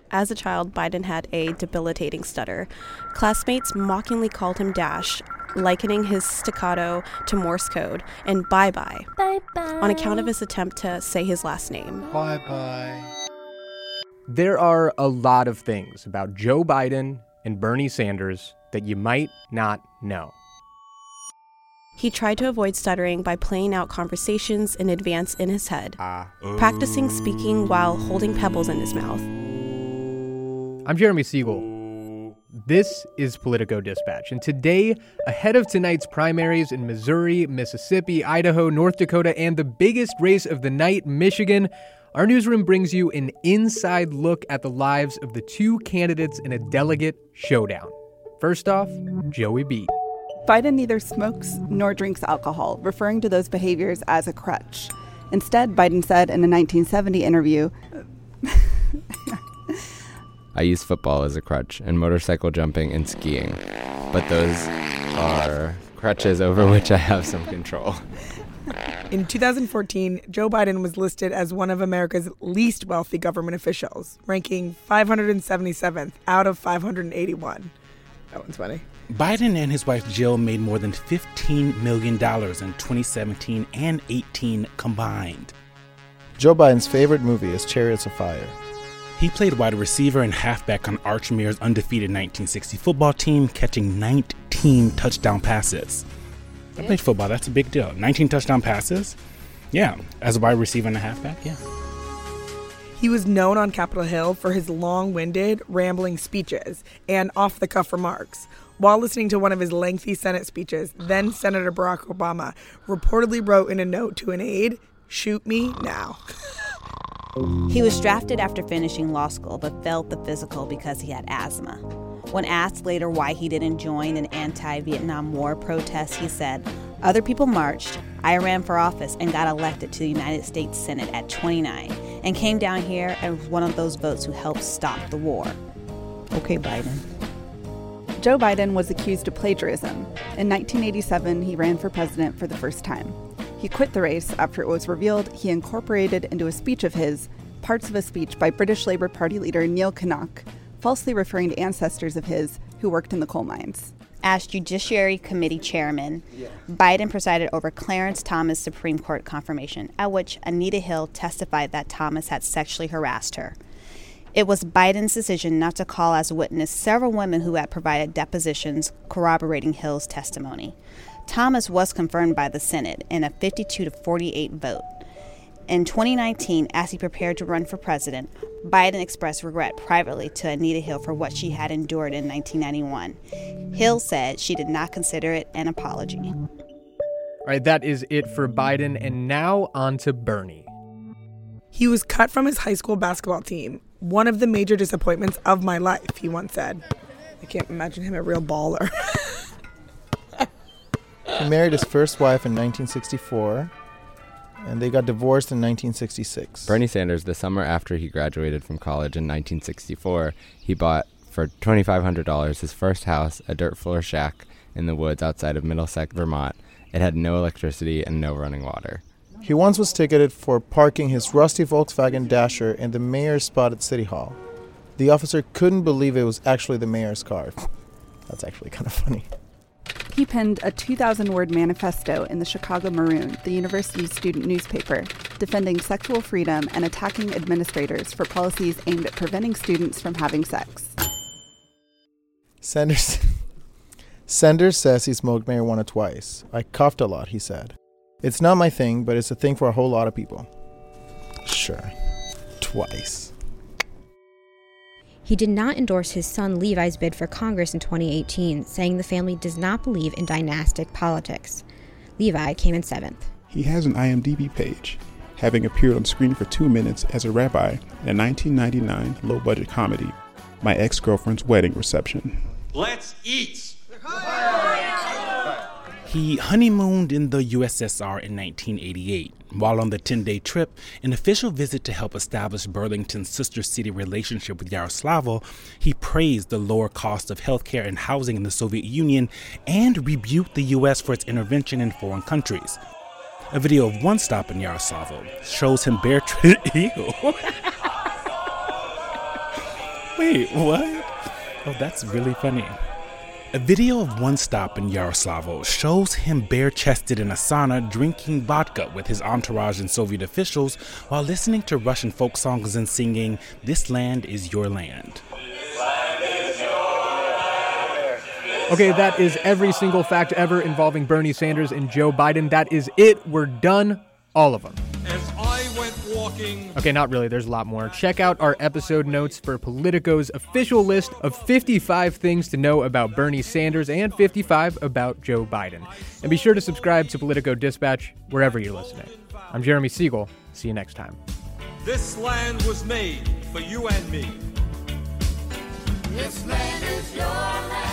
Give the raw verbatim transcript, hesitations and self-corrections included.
As a child, Biden had a debilitating stutter. Classmates mockingly called him Dash, likening his staccato to Morse code, and bye-bye, Bye-bye, on account of his attempt to say his last name. Bye-bye. There are a lot of things about Joe Biden and Bernie Sanders that you might not know. He tried to avoid stuttering by playing out conversations in advance in his head, Uh, practicing speaking while holding pebbles in his mouth. I'm Jeremy Siegel. This is Politico Dispatch, and today, ahead of tonight's primaries in Missouri, Mississippi, Idaho, North Dakota, and the biggest race of the night, Michigan, our newsroom brings you an inside look at the lives of the two candidates in a delegate showdown. First off, Joey B. Biden neither smokes nor drinks alcohol, referring to those behaviors as a crutch. Instead, Biden said in a nineteen seventy interview, I use football as a crutch and motorcycle jumping and skiing, but those are crutches over which I have some control. In two thousand fourteen, Joe Biden was listed as one of America's least wealthy government officials, ranking five hundred seventy-seventh out of five hundred eighty-one. That one's funny. Biden and his wife Jill made more than fifteen million dollars in twenty seventeen and eighteen combined. Joe Biden's favorite movie is Chariots of Fire. He played wide receiver and halfback on Arch Mears' undefeated nineteen sixty football team, catching nineteen touchdown passes. I played football. That's a big deal. nineteen touchdown passes? Yeah. As a wide receiver and a halfback? Yeah. He was known on Capitol Hill for his long-winded, rambling speeches and off-the-cuff remarks. While listening to one of his lengthy Senate speeches, then Senator Barack Obama reportedly wrote in a note to an aide, "Shoot me now." He was drafted after finishing law school, but failed the physical because he had asthma. When asked later why he didn't join an anti-Vietnam War protest, he said, "Other people marched. I ran for office and got elected to the United States Senate at twenty-nine and came down here and was one of those votes who helped stop the war." Okay, Biden. Joe Biden was accused of plagiarism. In nineteen eighty-seven, he ran for president for the first time. He quit the race after it was revealed he incorporated into a speech of his parts of a speech by British Labour Party leader Neil Kinnock, falsely referring to ancestors of his who worked in the coal mines. As Judiciary Committee Chairman, yeah. Biden presided over Clarence Thomas' Supreme Court confirmation, at which Anita Hill testified that Thomas had sexually harassed her. It was Biden's decision not to call as witness several women who had provided depositions corroborating Hill's testimony. Thomas was confirmed by the Senate in a fifty-two to forty-eight vote. In twenty nineteen, as he prepared to run for president, Biden expressed regret privately to Anita Hill for what she had endured in nineteen ninety-one. Hill said she did not consider it an apology. All right, that is it for Biden, and now on to Bernie. He was cut from his high school basketball team. One of the major disappointments of my life, he once said. I can't imagine him a real baller. He married his first wife in nineteen sixty-four, and they got divorced in nineteen sixty-six. Bernie Sanders, the summer after he graduated from college in nineteen sixty-four, he bought for twenty-five hundred dollars his first house, a dirt floor shack in the woods outside of Middlesex, Vermont. It had no electricity and no running water. He once was ticketed for parking his rusty Volkswagen Dasher in the mayor's spot at City Hall. The officer couldn't believe it was actually the mayor's car. That's actually kind of funny. He penned a two thousand word manifesto in the Chicago Maroon, the university's student newspaper, defending sexual freedom and attacking administrators for policies aimed at preventing students from having sex. Sanders, Sanders says he smoked marijuana twice. I coughed a lot, he said. It's not my thing, but it's a thing for a whole lot of people. Sure. Twice. He did not endorse his son Levi's bid for Congress in twenty eighteen, saying the family does not believe in dynastic politics. Levi came in seventh. He has an I M D B page, having appeared on screen for two minutes as a rabbi in a nineteen ninety-nine low-budget comedy, My Ex-Girlfriend's Wedding Reception. Let's eat! He honeymooned in the U S S R in nineteen eighty-eight. While on the ten-day trip, an official visit to help establish Burlington's sister city relationship with Yaroslavl, he praised the lower cost of healthcare and housing in the Soviet Union and rebuked the U S for its intervention in foreign countries. A video of one stop in Yaroslavl shows him bare... Ew. Wait, what? Oh, that's really funny. A video of one stop in Yaroslavl shows him bare-chested in a sauna drinking vodka with his entourage and Soviet officials while listening to Russian folk songs and singing, "This land is your land." Okay, that is every single fact ever involving Bernie Sanders and Joe Biden. That is it. We're done. All of them. As I went walking... Okay, not really. There's a lot more. Check out our episode notes for Politico's official list of fifty-five things to know about Bernie Sanders and fifty-five about Joe Biden. And be sure to subscribe to Politico Dispatch wherever you're listening. I'm Jeremy Siegel. See you next time. This land was made for you and me. This land is your land.